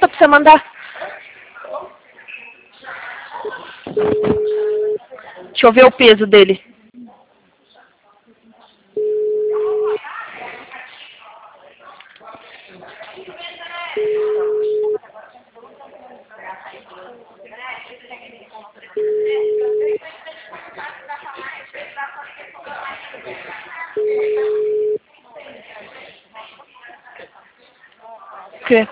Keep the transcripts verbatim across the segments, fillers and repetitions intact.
pra você mandar. Deixa eu ver o peso dele. Que?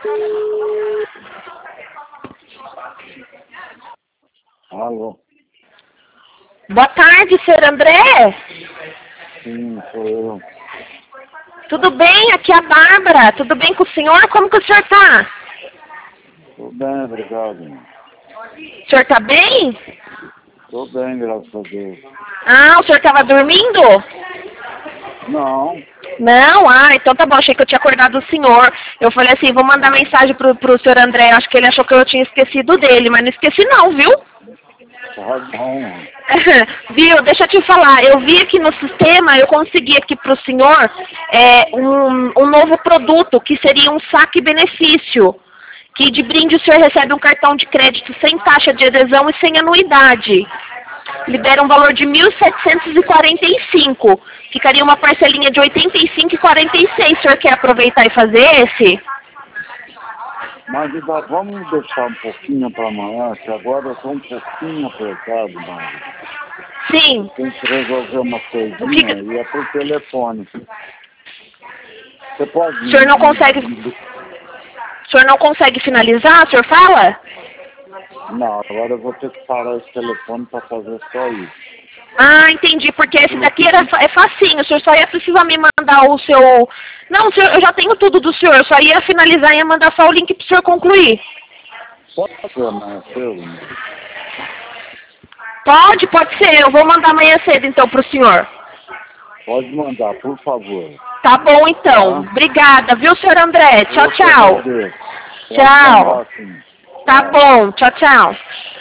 Alô? Boa tarde, senhor André. Sim, sou eu. Tudo bem? Aqui é a Bárbara. Tudo bem com o senhor? Como que o senhor tá? Tô bem, obrigado. O senhor tá bem? Tô bem, graças a Deus. Ah, o senhor tava dormindo? Não, Não? Ah, então tá bom. Achei que eu tinha acordado o senhor. Eu falei assim, vou mandar mensagem pro, pro senhor André. Acho que ele achou que eu tinha esquecido dele, mas não esqueci não, viu? tá bom. Viu, deixa eu te falar, eu vi aqui no sistema, eu consegui aqui para o senhor é, um, um novo produto, que seria um saque benefício, que de brinde o senhor recebe um cartão de crédito sem taxa de adesão e sem anuidade. Libera um valor de mil setecentos e quarenta e cinco, ficaria uma parcelinha de oitenta e cinco reais e quarenta e seis. O senhor quer aproveitar e fazer esse? Mas ainda vamos deixar um pouquinho para amanhã, que agora eu tô um pouquinho apertado, mas Sim. tem que resolver uma O que coisinha que- e é por telefone. Você pode... O senhor não consegue, o senhor não consegue finalizar, o senhor fala? Não, agora eu vou ter que parar esse telefone para fazer só isso. Ah, entendi, porque esse daqui era, fa- é facinho, o senhor só ia precisar me mandar o seu... Não, senhor, eu já tenho tudo do senhor, eu só ia finalizar e ia mandar só o link pro senhor concluir. Pode ser amanhã cedo? Pode, pode ser, eu vou mandar amanhã cedo então pro senhor. Pode mandar, por favor. Tá bom então, Tá? obrigada, viu, senhor André? Tchau, Eu que tchau. agradeço. Pode Tchau. mandar, sim. Tá Tchau. bom, tchau, tchau.